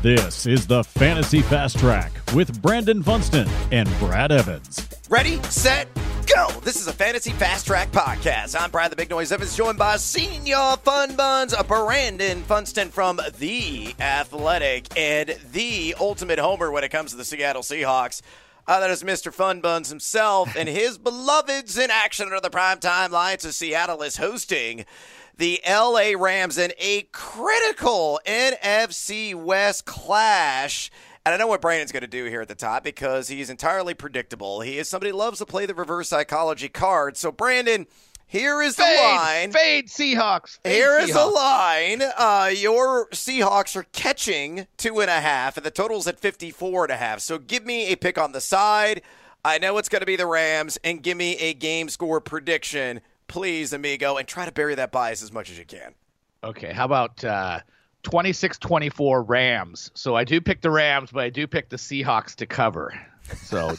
This is the Fantasy Fast Track with Brandon Funston and Brad Evans. Ready, set, go! This is a Fantasy Fast Track podcast. I'm Brad the Big Noise Evans, joined by Senior Fun Buns, Brandon Funston from The Athletic, and the ultimate homer when it comes to the Seattle Seahawks. That is Mr. Fun Buns himself and his beloveds in action under the primetime lights as Seattle is hosting the LA Rams in a critical NFC West clash. And I know what Brandon's going to do here at the top because he's entirely predictable. He is somebody who loves to play the reverse psychology card. So, Brandon, here is the line. Fade Seahawks. Here is the line. Your Seahawks are catching 2.5, and the total's at 54.5. So give me a pick on the side. I know it's going to be the Rams, and give me a game score prediction, please, amigo, and try to bury that bias as much as you can. Okay, how about 26-24 Rams? So I do pick the Rams, but I do pick the Seahawks to cover. So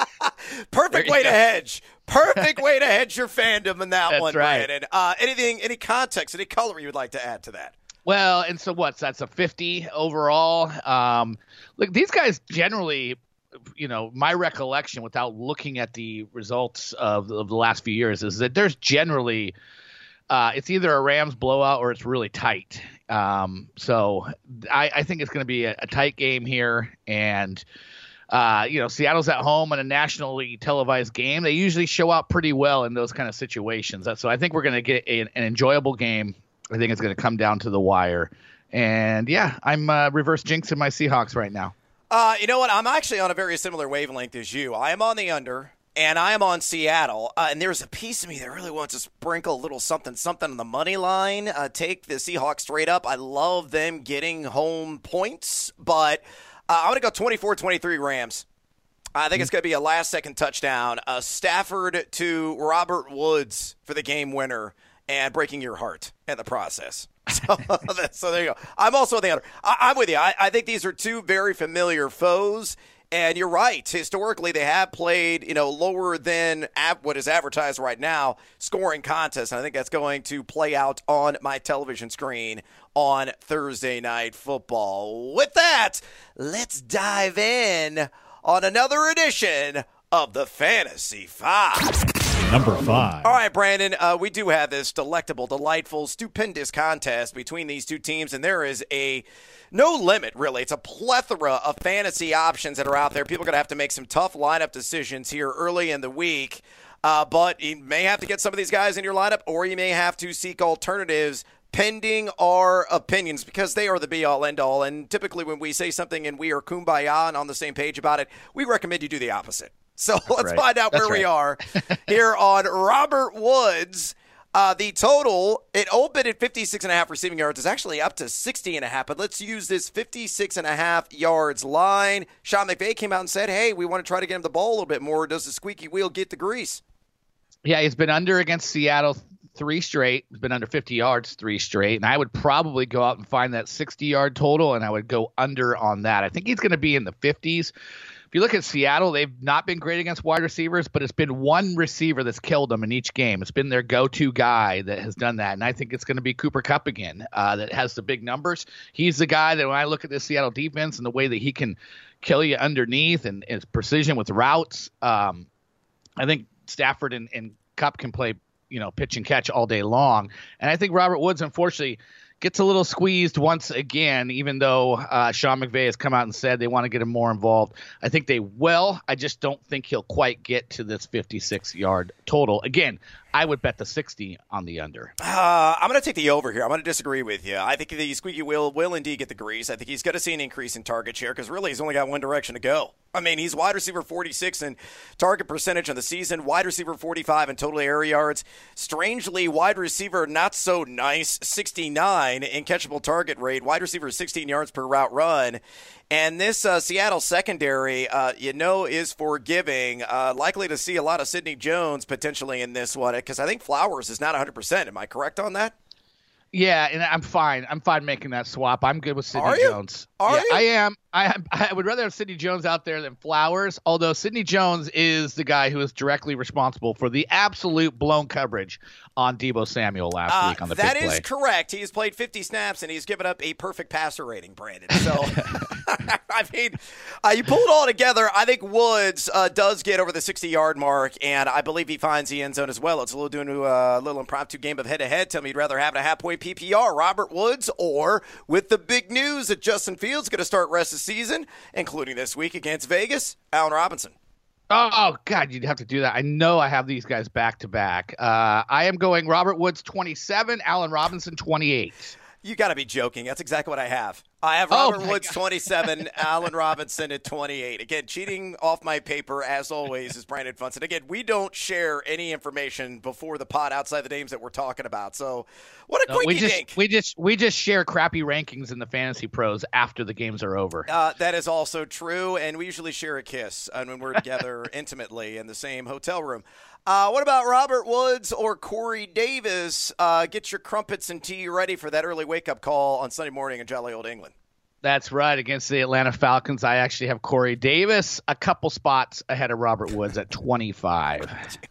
perfect way to hedge. Perfect way to hedge your fandom in that one, right. Brandon. Any context, any color you would like to add to that? Well, and so what's that's a 50 overall. Look, these guys generally, my recollection without looking at the results of the last few years is that there's generally it's either a Rams blowout or it's really tight. So I think it's going to be a tight game here, and Seattle's at home in a nationally televised game. They usually show out pretty well in those kind of situations. So I think we're going to get an enjoyable game. I think it's going to come down to the wire. And, yeah, I'm reverse jinxing my Seahawks right now. You know what? I'm actually on a very similar wavelength as you. I am on the under, and I am on Seattle. And there's a piece of me that really wants to sprinkle a little something on the money line. Take the Seahawks straight up. I love them getting home points, but I'm going to go 24-23 Rams. I think it's going to be a last-second touchdown. Stafford to Robert Woods for the game winner and breaking your heart in the process. So there you go. I'm also on the under. I'm with you. I think these are two very familiar foes. And you're right. Historically, they have played, lower than what is advertised right now, scoring contests. And I think that's going to play out on my television screen on Thursday Night Football. With that, let's dive in on another edition of the Fantasy Five. Number 5. All right, Brandon, we do have this delectable, delightful, stupendous contest between these two teams, and there is no limit, really. It's a plethora of fantasy options that are out there. People are going to have to make some tough lineup decisions here early in the week, but you may have to get some of these guys in your lineup, or you may have to seek alternatives pending our opinions, because they are the be-all, end-all, and typically when we say something and we are kumbaya and on the same page about it, we recommend you do the opposite. So let's find out where we are here on Robert Woods. The total, it opened at 56.5 receiving yards. It's actually up to 60.5, but let's use this 56.5 yards line. Sean McVay came out and said, hey, we want to try to get him the ball a little bit more. Does the squeaky wheel get the grease? Yeah, he's been under against Seattle 3 straight. He's been under 50 yards 3 straight, and I would probably go out and find that 60-yard total, and I would go under on that. I think he's going to be in the 50s. If you look at Seattle, they've not been great against wide receivers, but it's been one receiver that's killed them in each game. It's been their go-to guy that has done that, and I think it's going to be Cooper Kupp again that has the big numbers. He's the guy that when I look at this Seattle defense and the way that he can kill you underneath and his precision with routes, I think Stafford and Kupp can play, pitch and catch all day long. And I think Robert Woods, unfortunately, gets a little squeezed once again, even though Sean McVay has come out and said they want to get him more involved. I think they will. I just don't think he'll quite get to this 56-yard total. Again, I would bet the 60 on the under. I'm going to take the over here. I'm going to disagree with you. I think the squeaky wheel will indeed get the grease. I think he's going to see an increase in target share because really he's only got one direction to go. I mean, he's wide receiver 46 in target percentage on the season, wide receiver 45 in total air yards. Strangely, wide receiver not so nice, 69 in catchable target rate, wide receiver 16 yards per route run. And this Seattle secondary, is forgiving. Likely to see a lot of Sidney Jones potentially in this one because I think Flowers is not 100%. Am I correct on that? Yeah, and I'm fine. I'm fine making that swap. I'm good with Sidney Jones. Are you? I am. I would rather have Sidney Jones out there than Flowers, although Sidney Jones is the guy who is directly responsible for the absolute blown coverage on Deebo Samuel last week on the big play. That is correct. He has played 50 snaps, and he's given up a perfect passer rating, Brandon. So, I mean, you pull it all together. I think Woods does get over the 60-yard mark, and I believe he finds the end zone as well. It's a little impromptu game of head-to-head. Tell me you'd rather have a half-point PPR, Robert Woods, or with the big news that Justin Fields going to start rest of the season, including this week against Vegas, Allen Robinson. Oh, God, you'd have to do that. I know I have these guys back-to-back. I am going Robert Woods 27, Allen Robinson 28. You got to be joking. That's exactly what I have. I have Robert Woods 27, Allen Robinson at 28. Again, cheating off my paper, as always, is Brandon Funston. Again, we don't share any information before the pod outside the names that we're talking about. So, what a quickie dink. We just share crappy rankings in the Fantasy Pros after the games are over. That is also true, and we usually share a kiss when we're together intimately in the same hotel room. What about Robert Woods or Corey Davis? Get your crumpets and tea ready for that early wake-up call on Sunday morning in jolly old England. That's right. Against the Atlanta Falcons, I actually have Corey Davis a couple spots ahead of Robert Woods at 25.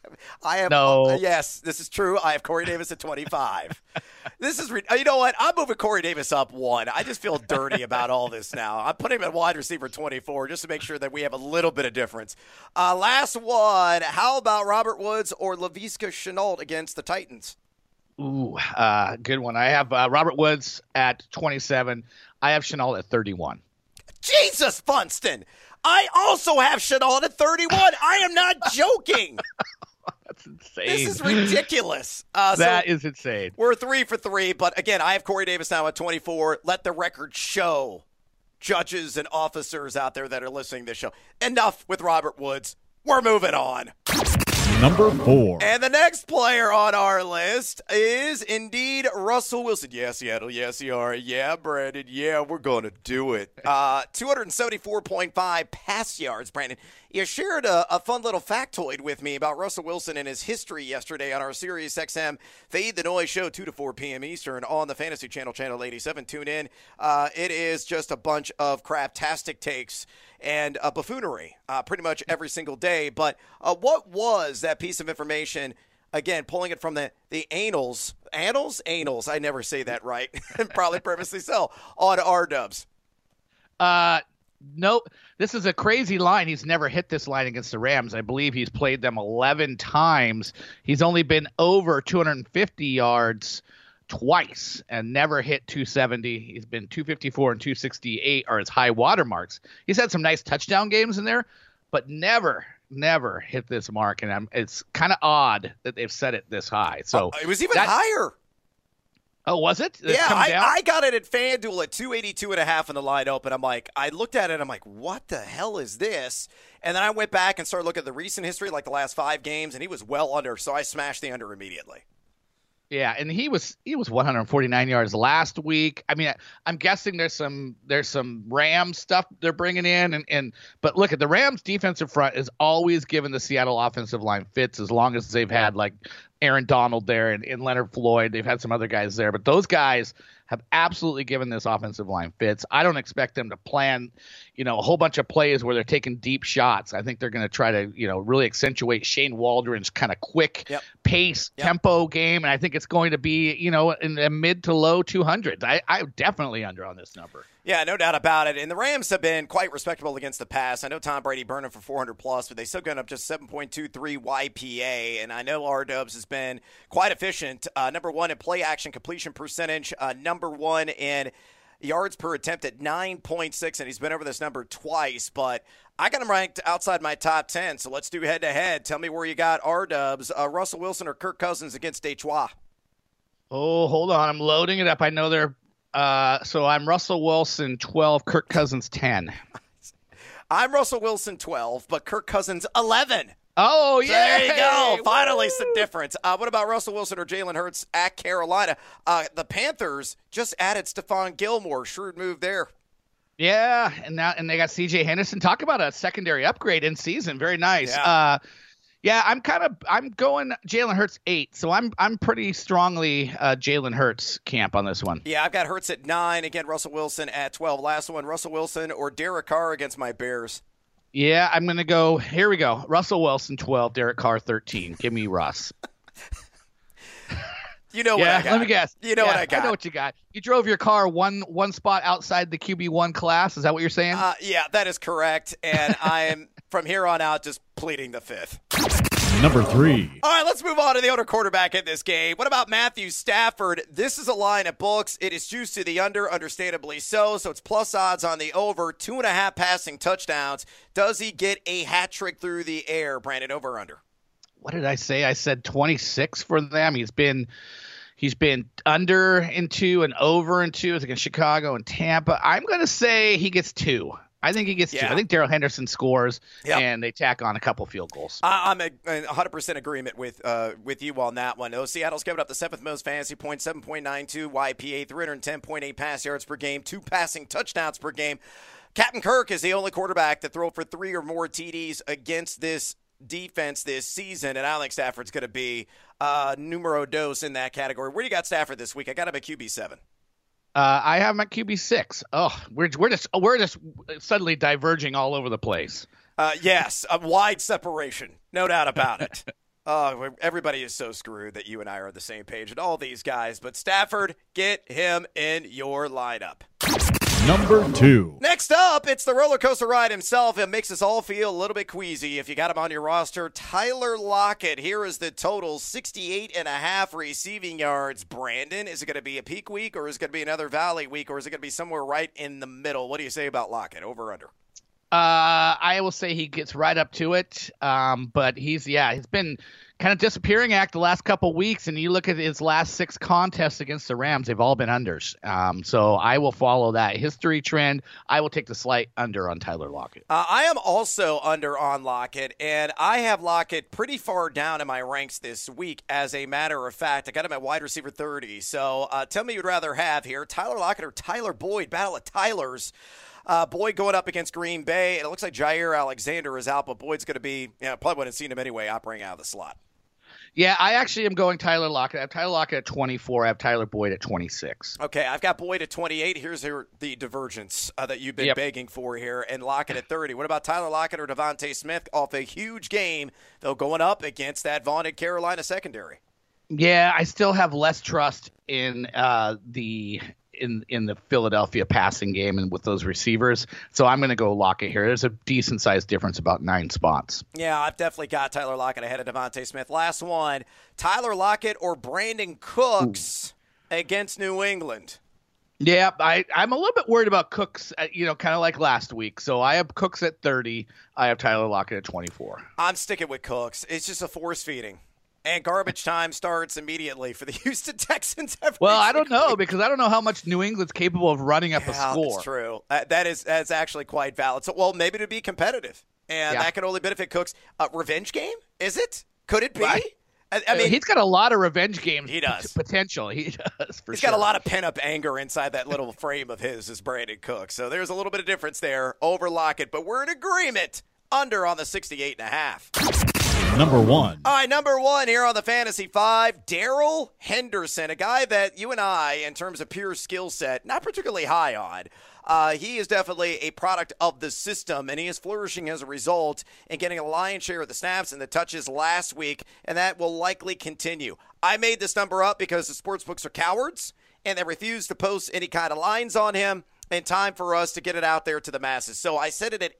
I have yes, this is true. I have Corey Davis at 25. This is you know what? I'm moving Corey Davis up one. I just feel dirty about all this now. I'm putting him at wide receiver 24 just to make sure that we have a little bit of difference. Last one. How about Robert Woods or Laviska Shenault against the Titans? Ooh, good one. I have Robert Woods at 27. I have Shenault at 31. Jesus, Funston. I also have Shenault at 31. I am not joking. That's insane. This is ridiculous. That is insane. We're 3 for 3, but again, I have Corey Davis now at 24. Let the record show, judges and officers out there that are listening to this show. Enough with Robert Woods. We're moving on. Number 4. And the next player on our list is indeed Russell Wilson. Yeah, Seattle. Yeah, CR. Yeah, Brandon. Yeah, we're going to do it. 274.5 pass yards, Brandon. You shared a fun little factoid with me about Russell Wilson and his history yesterday on our SiriusXM Fade the Noise show, 2 to 4 p.m. Eastern on the Fantasy Channel, Channel 87. Tune in. It is just a bunch of craptastic takes and buffoonery pretty much every single day. But what was that piece of information? Again, pulling it from the annals, I never say that right, and probably purposely so, on R-Dubs. No, this is a crazy line. He's never hit this line against the Rams. I believe he's played them 11 times. He's only been over 250 yards twice and never hit 270. He's been 254 and 268 are his high water marks. He's had some nice touchdown games in there, but never hit this mark. And it's kind of odd that they've set it this high. So it was even higher. Oh, was it? Yeah, I got it at FanDuel at 282.5 in the line open. I looked at it and I'm like, what the hell is this? And then I went back and started looking at the recent history, like the last 5 games, and he was well under, so I smashed the under immediately. Yeah, and he was 149 yards last week. I mean, I'm guessing there's some Rams stuff they're bringing in, but look at the Rams defensive front is always given the Seattle offensive line fits as long as they've had like Aaron Donald there and Leonard Floyd. They've had some other guys there, but those guys have absolutely given this offensive line fits. I don't expect them to plan, a whole bunch of plays where they're taking deep shots. I think they're going to try to, really accentuate Shane Waldron's kind of quick pace tempo game. And I think it's going to be, in the mid to low 200s. I'm definitely under on this number. Yeah, no doubt about it. And the Rams have been quite respectable against the pass. I know Tom Brady burned them for 400+, but they still got up just 7.23 YPA. And I know R-Dubs has been quite efficient. Number 1 in play action completion percentage. Number 1 in yards per attempt at 9.6. And he's been over this number twice. But I got him ranked outside my top 10. So let's do head-to-head. Tell me where you got R-Dubs. Russell Wilson or Kirk Cousins against Detroit? Oh, hold on. I'm loading it up. I know they're so I'm Russell Wilson 12, Kirk Cousins 10. I'm Russell Wilson 12, but Kirk Cousins 11. Oh, yeah. So there you go. Finally some difference. What about Russell Wilson or Jalen Hurts at Carolina? The Panthers just added Stephon Gilmore. Shrewd move there. Yeah, and they got C.J. Henderson. Talk about a secondary upgrade in season. Very nice. Yeah. Yeah, I'm going Jalen Hurts 8, so I'm pretty strongly Jalen Hurts camp on this one. Yeah, I've got Hurts at 9. Again, Russell Wilson at 12. Last one, Russell Wilson or Derek Carr against my Bears. Yeah, I'm going to go. Here we go. Russell Wilson 12, Derek Carr 13. Give me Russ. You know what I got. Let me guess. You know what I got. I know what you got. You drove your car one spot outside the QB1 class. Is that what you're saying? Yeah, that is correct. And I am, from here on out, just pleading the fifth. Number 3. All right, let's move on to the other quarterback in this game. What about Matthew Stafford? This is a line at books. It is juiced to the under, understandably so. So it's plus odds on the over. 2.5 passing touchdowns. Does he get a hat trick through the air, Brandon, over or under? What did I say? I said 26 for them. He's been under in 2 and over in 2 against Chicago and Tampa. I'm going to say he gets 2. I think he gets 2. I think Darrell Henderson scores, and they tack on a couple field goals. I'm in 100% agreement with you on that one. Seattle's given up the 7th most fantasy points, 7.92 YPA, 310.8 pass yards per game, 2 passing touchdowns per game. Captain Kirk is the only quarterback to throw for 3 or more TDs against this defense this season, and I don't think Stafford's going to be numero dos in that category. Where do you got Stafford this week? I got him at QB7. I have him at QB6. Oh, we're just suddenly diverging all over the place. Yes, a wide separation, no doubt about it. Everybody is so screwed that you and I are on the same page and all these guys. But Stafford, get him in your lineup. Number 2. Next up, it's the roller coaster ride himself. It makes us all feel a little bit queasy if you got him on your roster. Tyler Lockett. Here is the total, 68.5 receiving yards. Brandon, is it going to be a peak week, or is it going to be another valley week, or is it going to be somewhere right in the middle? What do you say about Lockett, over or under? I will say he gets right up to it, but he's been kind of disappearing act the last couple weeks, and you look at his last 6 contests against the Rams, they've all been unders. So I will follow that history trend. I will take the slight under on Tyler Lockett. I am also under on Lockett, and I have Lockett pretty far down in my ranks this week. As a matter of fact, I got him at wide receiver 30. So tell me you'd rather have here, Tyler Lockett or Tyler Boyd. Battle of Tylers. Boyd going up against Green Bay, and it looks like Jair Alexander is out, but Boyd's going to be, probably wouldn't have seen him anyway, operating out of the slot. Yeah, I actually am going Tyler Lockett. I have Tyler Lockett at 24. I have Tyler Boyd at 26. Okay, I've got Boyd at 28. Here's the divergence that you've been begging for here, and Lockett at 30. What about Tyler Lockett or Devontae Smith off a huge game, though, going up against that vaunted Carolina secondary? Yeah, I still have less trust in the Philadelphia passing game and with those receivers. So I'm going to go Lockett here. There's a decent sized difference, about 9 spots. Yeah, I've definitely got Tyler Lockett ahead of Devontae Smith. Last one, Tyler Lockett or Brandon Cooks against New England. Yeah, I'm a little bit worried about Cooks, kind of like last week. So I have Cooks at 30. I have Tyler Lockett at 24. I'm sticking with Cooks. It's just a force feeding. And garbage time starts immediately for the Houston Texans. Well, I don't know, because I don't know how much New England's capable of running up a score. That's true. That's actually quite valid. So, well, maybe to be competitive, and that can only benefit Cooks. Revenge game? Is it? Could it be? Right. I mean, he's got a lot of revenge games. He does. Potential. He does. He's got a lot of pent-up anger inside that little frame of his, as Brandon Cooks. So there's a little bit of difference there. Over Lockett, but we're in agreement. Under on the 68.5. Number 1. All right, number 1 here on the Fantasy 5, Darrell Henderson, a guy that you and I, in terms of pure skill set, not particularly high on. He is definitely a product of the system, and he is flourishing as a result and getting a lion's share of the snaps and the touches last week, and that will likely continue. I made this number up because the sportsbooks are cowards, and they refuse to post any kind of lines on him in time for us to get it out there to the masses. So I set it at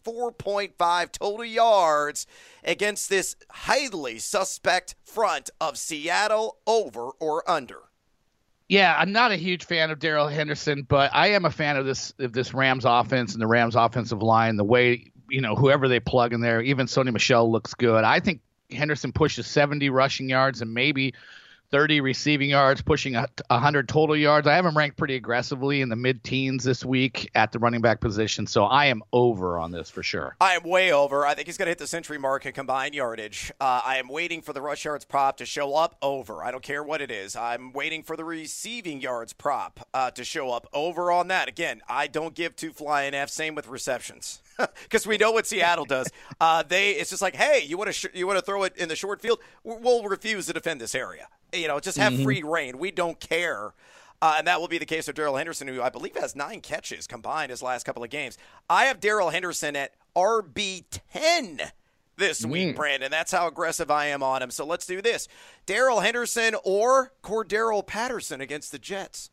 84.5 total yards against this highly suspect front of Seattle, over or under. Yeah, I'm not a huge fan of Darrell Henderson, but I am a fan of this Rams offense and the Rams offensive line, the way, whoever they plug in there, even Sony Michel looks good. I think Henderson pushes 70 rushing yards and maybe 30 receiving yards, pushing 100 total yards. I have him ranked pretty aggressively in the mid-teens this week at the running back position, so I am over on this for sure. I am way over. I think he's going to hit the century mark in combined yardage. I am waiting for the rush yards prop to show up over. I don't care what it is. I'm waiting for the receiving yards prop to show up over on that. Again, I don't give two flying Fs. Same with receptions. Because we know what Seattle does. It's just like, hey, you want to throw it in the short field? We'll refuse to defend this area. Just have free reign. We don't care. And that will be the case of Darrell Henderson, who I believe has 9 catches combined his last couple of games. I have Darrell Henderson at RB10 this week, Brandon. That's how aggressive I am on him. So let's do this. Darrell Henderson or Cordarrelle Patterson against the Jets?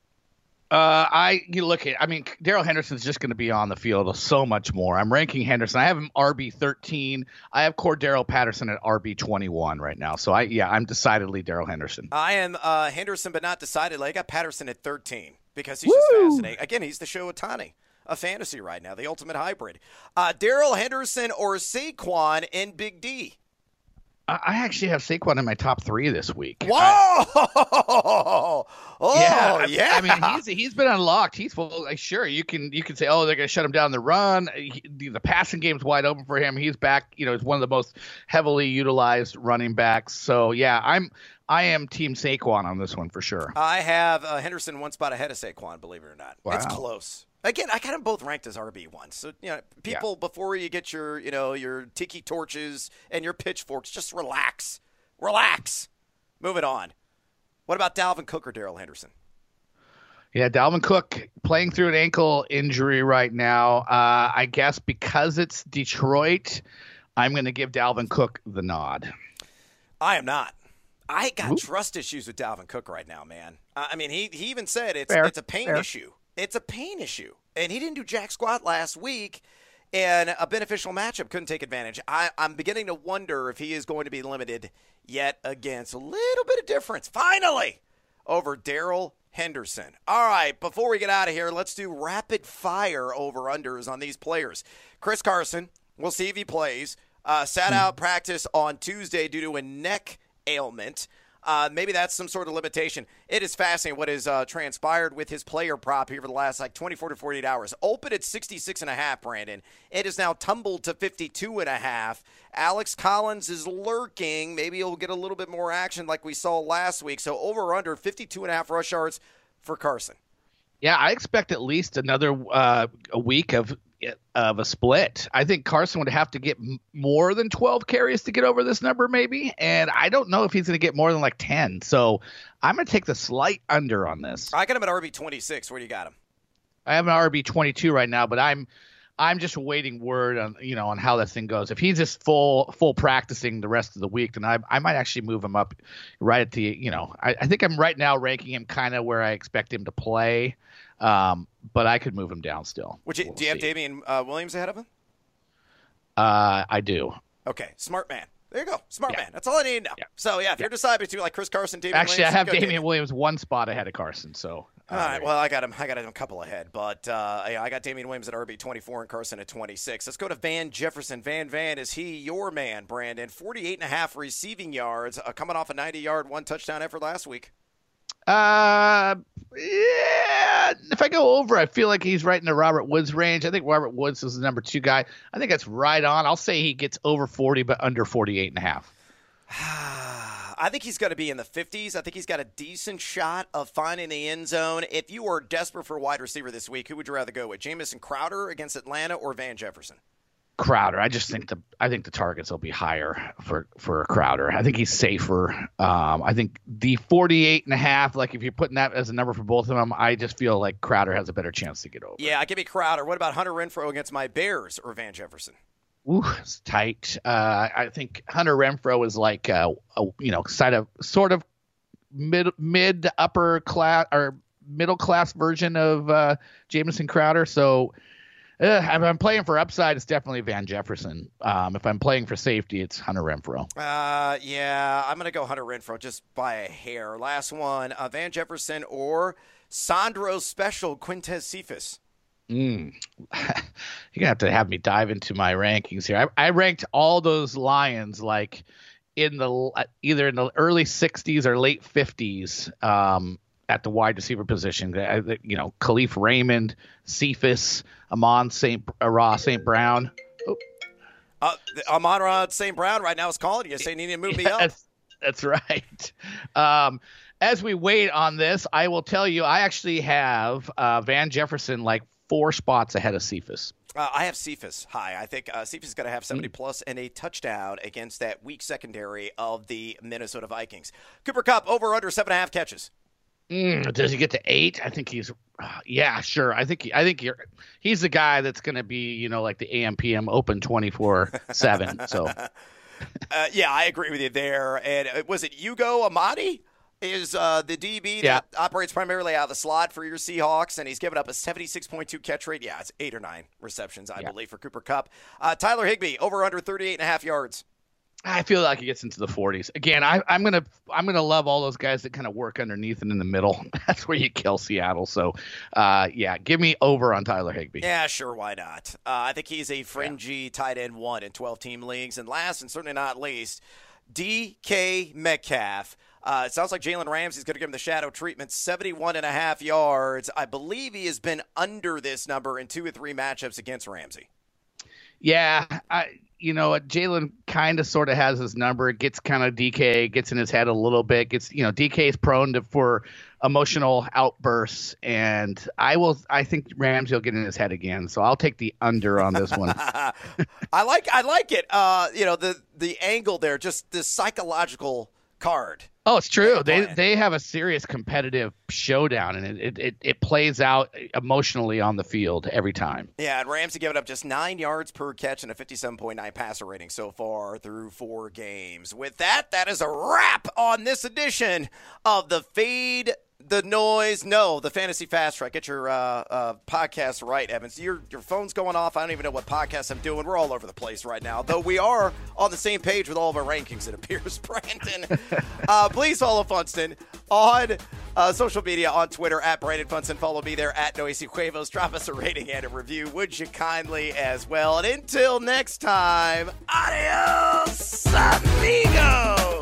Darrell Henderson's just going to be on the field so much more. I'm ranking Henderson. I have him RB13. I have Cordarrelle Patterson at RB21 right now. So I'm decidedly Darrell Henderson. I am Henderson, but not decidedly. I got Patterson at 13 because he's just fascinating. Again, he's the Shohei Ohtani of fantasy right now, the ultimate hybrid. Darrell Henderson or Saquon in Big D? I actually have Saquon in my top 3 this week. Whoa! He's been unlocked. He's full. Sure, you can say, oh, they're going to shut him down the run. The passing game's wide open for him. He's back. He's one of the most heavily utilized running backs. So yeah, I am team Saquon on this one for sure. I have Henderson one spot ahead of Saquon. Believe it or not, wow. It's close. Again, I got them both ranked as RB1. So, people, before you get your tiki torches and your pitchforks, just relax. Relax. Move it on. What about Dalvin Cook or Darrell Henderson? Yeah, Dalvin Cook playing through an ankle injury right now. I guess because it's Detroit, I'm going to give Dalvin Cook the nod. I am not. I got trust issues with Dalvin Cook right now, man. He even said it's a pain issue. It's a pain issue. And he didn't do jack squat last week, and a beneficial matchup couldn't take advantage. I'm beginning to wonder if he is going to be limited yet again. So a little bit of difference, finally, over Darrell Henderson. All right, before we get out of here, let's do rapid fire over-unders on these players. Chris Carson, we'll see if he plays. Sat out practice on Tuesday due to a neck ailment. Maybe that's some sort of limitation. It is fascinating what has transpired with his player prop here for the last 24 to 48 hours. Open at 66.5, Brandon. It is now tumbled to 52.5. Alex Collins is lurking. Maybe he'll get a little bit more action like we saw last week. So over or under 52.5 rush yards for Carson. Yeah, I expect at least another a week of a split. I think Carson would have to get more than 12 carries to get over this number maybe, and I don't know if he's going to get more than 10. So I'm going to take the slight under on this. I got him at RB26. Where do you got him? I have an RB22 right now, but I'm just waiting word on how that thing goes. If he's just full practicing the rest of the week, then I might actually move him up right at the I think I'm right now ranking him kind of where I expect him to play. But I could move him down still. Do you have Damian Williams ahead of him? I do. Okay, smart man. There you go, smart man. That's all I need to know. Yeah. So if you're deciding between Chris Carson, Damian Williams. Actually, I have Damian Williams one spot ahead of Carson. So. All right. Well, I got him a couple ahead, but I got Damian Williams at RB24 and Carson at 26. Let's go to Van Jefferson. Van, is he your man, Brandon? 48.5 receiving yards, coming off a 90-yard, 1 touchdown effort last week. Yeah. If I go over, I feel like he's right in the Robert Woods range. I think Robert Woods is the number 2 guy. I think that's right on. I'll say he gets over 40, but under 48.5. I think he's going to be in the 50s. I think he's got a decent shot of finding the end zone. If you are desperate for a wide receiver this week, who would you rather go with? Jamison Crowder against Atlanta or Van Jefferson? Crowder. I think the targets will be higher for Crowder. I think he's safer. I think the 48.5, like if you're putting that as a number for both of them, I just feel like Crowder has a better chance to get over. Yeah, give me Crowder. What about Hunter Renfrow against my Bears or Van Jefferson? Ooh, it's tight. I think Hunter Renfrow is like sort of mid upper class or middle class version of Jamison Crowder. So if I'm playing for upside, it's definitely Van Jefferson. If I'm playing for safety, it's Hunter Renfrow. Yeah, I'm gonna go Hunter Renfrow just by a hair. Last one, Van Jefferson or Sandro Special Quintez Cephas. You're going to have me dive into my rankings here. I ranked all those Lions like in the either in the early 60s or late 50s at the wide receiver position. Khalif Raymond, Cephas, Amon-Ra St. Brown. Amon-Ra St. Brown right now is calling you, saying you need to move me up. That's right. As we wait on this, I will tell you, I actually have Van Jefferson like 4 spots ahead of Cephas. I have Cephas high. I think Cephas is going to have 70-plus and a touchdown against that weak secondary of the Minnesota Vikings. Cooper Kupp, over under 7.5 catches. Does he get to 8? I think he's yeah, sure. I think he's the guy that's going to be, like the AM/PM open 24/7. So yeah, I agree with you there. And was it Hugo Amadi? Is the DB that operates primarily out of the slot for your Seahawks, and he's given up a 76.2 catch rate. Yeah, it's 8 or 9 receptions, I believe, for Cooper Kupp. Tyler Higbee, over under 38.5 yards. I feel like he gets into the 40s. Again, I'm gonna love all those guys that kind of work underneath and in the middle. That's where you kill Seattle. So, give me over on Tyler Higbee. Yeah, sure, why not? I think he's a fringy tight end 1 in 12-team leagues. And last and certainly not least, DK Metcalf. It sounds like Jalen Ramsey's going to give him the shadow treatment, 71.5 yards. I believe he has been under this number in 2 or 3 matchups against Ramsey. Yeah, Jalen kind of sort of has his number. It gets kind of DK, gets in his head a little bit. DK is prone for emotional outbursts, and I think Ramsey will get in his head again. So I'll take the under on this one. I like it. The angle there, just the psychological card. Oh, it's true. They have a serious competitive showdown, and it plays out emotionally on the field every time. Yeah, and Ramsey giving up just 9 yards per catch and a 57.9 passer rating so far through 4 games. With that is a wrap on this edition of the Fade the Noise. No, the Fantasy Fast Track. Get your podcast right, Evans. Your phone's going off. I don't even know what podcast I'm doing. We're all over the place right now, though we are on the same page with all of our rankings, it appears, Brandon. Please follow Funston on social media, on Twitter, at Brandon Funston. Follow me there, at Noisy Huevos. Drop us a rating and a review, would you kindly, as well. And until next time, adios, amigos.